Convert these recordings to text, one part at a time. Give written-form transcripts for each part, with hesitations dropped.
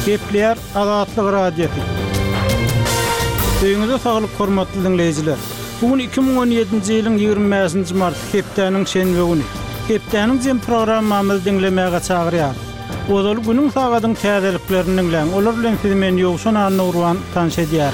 Kepler Azatlyk Radiosu. Öňüňizde saglyk hormatly dinleýijiler. Bugün 2017-nji ýylyň 25-nji mart hepdeniň şenbe güni. Hepdeniň jem programmamyzy dinlemäge çagyrýar. Ozal günüň sagadyň täzeliklerini dinleň. Olar bilen filmen ýogşan anurwan tanış edýär.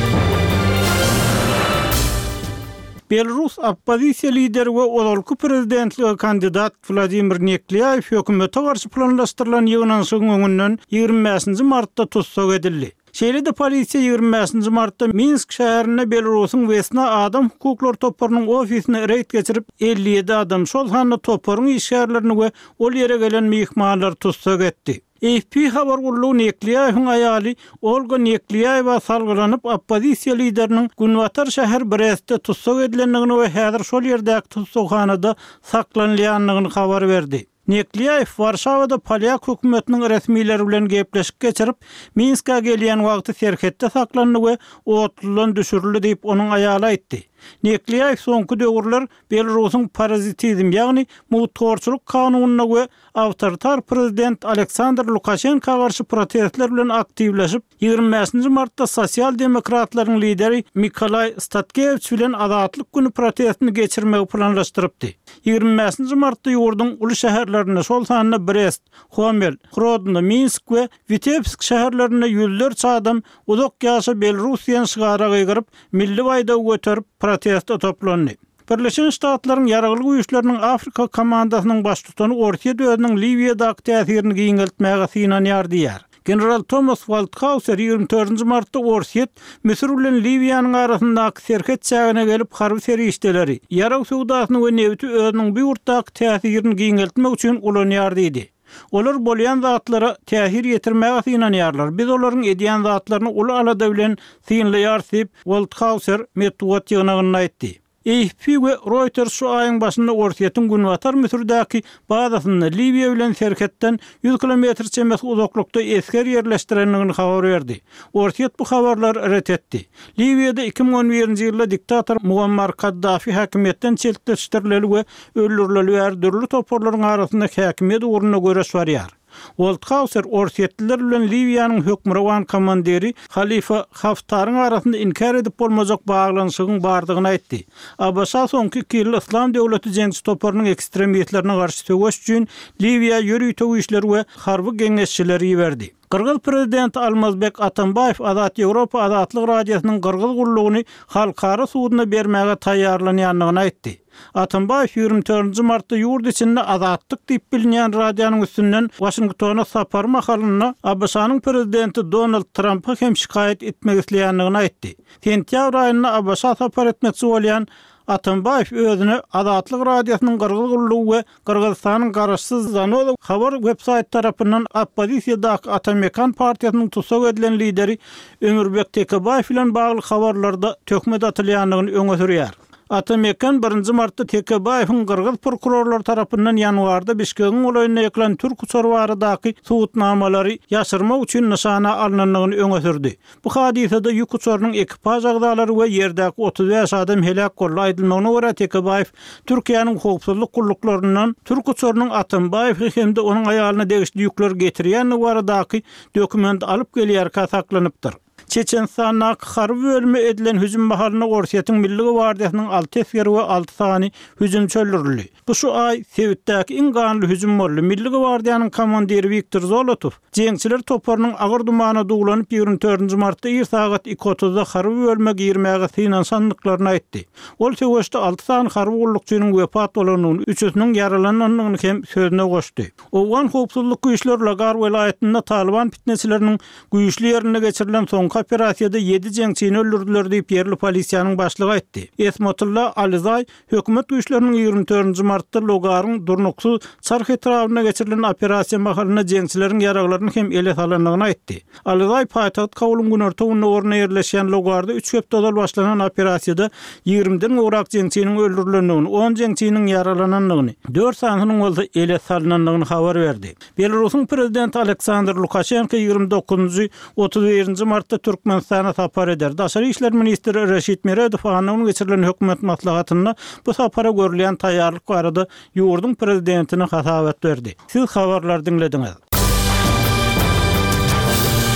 Belarus oppozisiýa lideri we ozalky prezidentlige kandidat Vladimir Neklyaev hökümete garşy planlaşdyrylan ýygnanyşyň öňünden 25-nji martda tutsag edildi. Şeýle-de polisiýa 25-nji martda Minsk şäherine Belarusyň Vesna adam hukuklar toparynyň ofisine reýd geçirip 57 adam şol handa toparyň işgärlerini we ol ýere gelen mihmanlar tutsag etdi. AFP habar gurulugy Neklyaewiň aýaly Olga Neklyaewa salgylanyp oppozisiýa lideriniň Günwatar şäher Brestde tutsag edilendigini we häzir şol ýerdäki tutsaghanada saklanýanlygyny habar berdi. Neklyaew Warşawada Polyak hökümetiniň resmiýetleri bilen gepleşik geçirip Minska gelýän wagty serhetde saklandy we otlulan düşürildi diýip onuň aýaly aýtdy. Neklyaew soňky döwürler Belarusyň parazitizm ýagny muhtorçuluk kanunyna we awtoritar prezident Aleksandr Lukashenko garşy protestler bilen aktivleşip 25-nji martda sosial demokratlaryň lideri Mikolay Statkevich bilen Azatlyk güni protestini geçirmegi planlaşdyrypdy. 25-nji martda ýurdun uly şäherlerine şol sanyna Brest, Homel, Grodno, Minsk we Vitebsk şäherlerine ýüzlerçe adam uzak ýaşa Belarusiýany şygara gygyryp milli baýda göterip protestde toplandy. Birleşen Ştatlaryň ýaragylyk güýçleriniň Afrika komandasynyň baş tutany Orta Döwrüniň Libiýadaky täsirini giňeltmäge synanýar diýär. General Thomas Waldhauser 24-nji martda Orsiýet, Misir bilen Libiýanyň arasyndaky serhet çägine gelip harby serişdeleri, ýarag sowdasyny we nebiti özüniň bir urtdaky täsirini giňeltmek üçin ulanýar diýdi. Olar bolýan zatlara täsir ýetirmäge synanýarlar. Biz olaryň edýän zatlaryny uly alada bilen synlaýar diýip Waldhauser metbuat ýygynyny aýtdy. AFP we Reuters şu aýyň başynda Orsiýetiň Günwatar Misirdaky bazasyny Libiýa bilen serhetden 100 kilometr çemes uzaklykda esker ýerleşdirenligini habar berdi. Orsiýet bu habarlar ret etdi. Libiýada 2011-nji ýylda diktator Muammar Kaddafi häkimetden çeltleşdirildi we öldürildi we dürli toporlaryň arasynda häkimet uğruna göreş barýar. Waldhauser Orsiýetliler bilen Libiýanyň hökmüran komandiri Halifa Haftaryň arasynda inkar edip bolmajak baglanyşygyň bardygyny aýtdy. Abbasa soňky 2 ýyl Islam döwleti jeňsi toparynyň ekstremitlerine garşy töweş üçin Libiýa ýürüýtüg işleri we harby geňeşçileri berdi. Kırgız prezidenti Almazbek Atambayev Azat Ýewropa Azatlyk Radiosynyň Kırgız gurulugyny halkara suwuna bermäge taýýarlanýanlygyny aýtdy. Atambayev 24-nji martda ýurt içinde azatlyk diýip bilinýän radionyň üstünden Washingtona sapar mahalyna Abbasanyň prezidenti Donald Trump'a hem şikayet etmek isleýänligini aýtdy. Sentýabr aýynda Abbasa sapar etmekçi bolýan Atambayev özüni Azatlyk Radiosynyň Kırgız gurulugy we Kırgızstanyň garaşsyz Zanoda habar websayt tarapyndan oppozisiýadaky Atamekan partiýasynyň tutsag edilen lideri Ömürbek Tekebayew bilen bagly habarlarda töhmet atylýanlygyny öňe sürýär. Atamekan 1-nji martda Tekebayewiň Kırgız prokurorlar tarapyndan ýanwarda Bişkegiň olaýyna ýeklen türk uçurwarydaky suwutnamalary ýaşyrmak üçin nişana alynanlygyny öňe sürdi. Bu hadisede ýük uçurynyň ekipaj agdalary we ýerdäki 35 adam helak boldy aýdylmagyna görä Tekebayew Türkiýanyň howpsuzlyk gulluklaryndan türk uçurynyň Atambayew hemde onuň aýalyna degişli ýükler getirýän baradaky dokument alyp gelýärkä saklanypdyr. Çeçenistana harby bölümi edilen hüjüm baharyna Orsiýetiň Milli Gwardiýasynyň 6 esgeri we 6 sany hüjümçi öldürildi. Bu şu ay Sewitdäki iň ganly hüjüm boldy. Milli Gwardiýanyň komandiri Viktor Zolotow jeňçiler toparynyň agyr dumana dugulanyp 24-nji martda sagat 2:30-da harby bölmege girmäge synansanlyklaryny aýtdy. Ol töweşde 6 sany harby gullukçynyň wepat bolanyny, 3-üsiniň yaralananyny hem sözüne goşdy. Owgan howpsuzlyk güýçleri Lagar welaýetinde Taliban fitneçileriniň güýçli ýerine geçirilen soňky operasiýada 7 jeňçini öldürdiler diýip ýerli polisiýanyň başlygy aýtdy. Esmatulla Alizay hökümet güýçleriniň 24-nji martda Logaryň Durnuksy çarh etrawyna geçirilen operasiýa mahalyna jeňçileriň ýaraglaryny hem ele salanlygyny aýtdy. Alizay paýtagat Kabul günörtüne orna ýerleşýän Logarda 3 hepdedal başlanan operasiýada 20-den gowrak jeňçiniň öldürilendigini, 10 jeňçiniň yaralananlygyny, 4 sanynyň bolsa ele salananlygyny habar berdi. Belarusyň prezidenti Aleksandr Lukashenko 29-njy 31-nji martda Türkmenistana sapar eder. Daşary işler ministri Reşit Meredow anyň geçirilen hökümet maslahatyna bu sapara görülen taýýarlyk barada ýurdun prezidentine hasawat berdi. Siz habarlar dinlediňiz.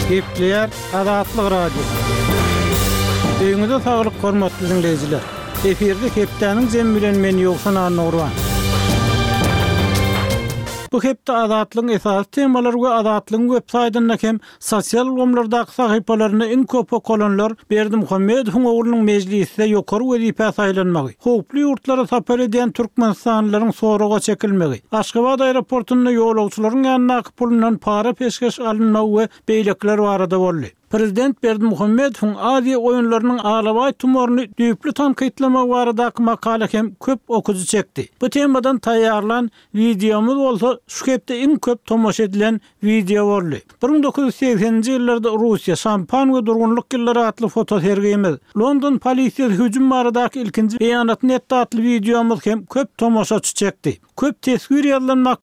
Gepleyer Azatlyk Radio. Öňüňizde saglyk hormatly dinleýijiler. Eferde hepdeniň jem bilen men ýoksan anurwan. Bu hepde Azatlygyň esas temalary we Azatlygyň websaýtyna hem sosial gomlardaky sahypalaryna iň köp okunanlar Berdimuhammedowyň oglunyň mejlisinde ýokary wezipe saýlanmagy, howply ýurtlara sapar eden türkmenistanylaryň soraga çekilmegi, Aşgabat aeroportunda ýolagçylaryň ýanyna pulundan para peşkeş alynmagy we beýlekler barada boldy. Prezident Berdimuhammedowyň Aziýa oýunlarynyň Alabay tumaryny düýpli tankytlama baradaky makala hem köp okuzy çekdi. Bu temadan taýýarlan videomuz bolsa şu hepde iň köp tomoş edilen video boldy. 1980-nji ýyllarda Russiýa şampan we durgunlyk ýyllary atly foto sergimiz, London polisiýa hüjüm baradaky ilkinji beýanatyny etdi atly videomuz hem köp tomoşaçy çekdi. Köp tesvir ýazlanmak